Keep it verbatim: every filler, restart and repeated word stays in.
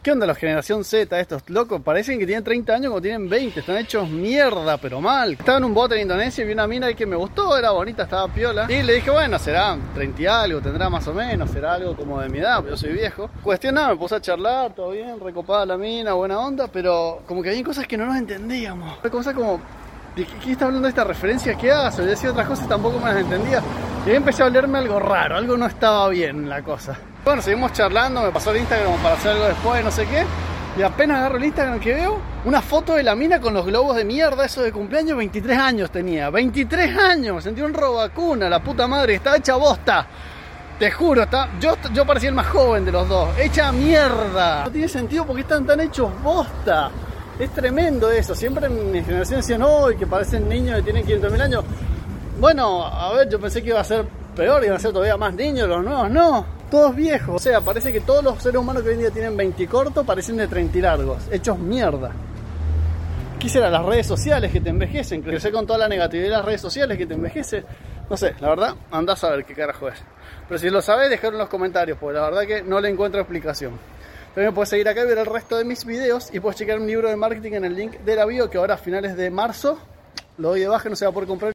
¿Qué onda la generación Z estos locos? Parecen que tienen treinta años como tienen veinte, están hechos mierda, pero mal. Estaba en un bote en Indonesia y vi una mina que me gustó, era bonita, estaba piola. Y le dije, bueno, será treinta y algo, tendrá más o menos, será algo como de mi edad, yo soy viejo. Cuestión nada, me puse a charlar, todo bien, recopada la mina, buena onda, pero como que había cosas que no nos entendíamos. Cosas como, ¿de qué, qué está hablando esta referencia? ¿Qué hace? Y decía otras cosas y tampoco me las entendía. Y ahí empecé a olerme algo raro, algo no estaba bien en la cosa. Bueno, seguimos charlando, me pasó el Instagram para hacer algo después, no sé qué. Y apenas agarro el Instagram que veo, una foto de la mina con los globos de mierda, eso de cumpleaños, veintitrés años tenía. veintitrés años, me sentí un robacuna, la puta madre, estaba hecha bosta. Te juro, está, yo, yo parecía el más joven de los dos, hecha mierda. No tiene sentido porque están tan hechos bosta. Es tremendo eso, siempre en mi generación decían, no, que parecen niños que tienen quinientos mil años. Bueno, a ver, yo pensé que iba a ser peor, iban a ser todavía más niños los nuevos, no. Todos viejos, o sea, parece que todos los seres humanos que hoy en día tienen veinte cortos parecen de treinta y largos, hechos mierda. ¿Qué será? Las redes sociales que te envejecen, crecer con toda la negatividad de las redes sociales que te envejecen. No sé, la verdad, andás a ver qué carajo es. Pero si lo sabés, dejadlo en los comentarios, porque la verdad que no le encuentro explicación. También puedes seguir acá y ver el resto de mis videos y puedes checar mi libro de marketing en el link de la bio, que ahora a finales de marzo lo doy de baja, no se va a poder comprar.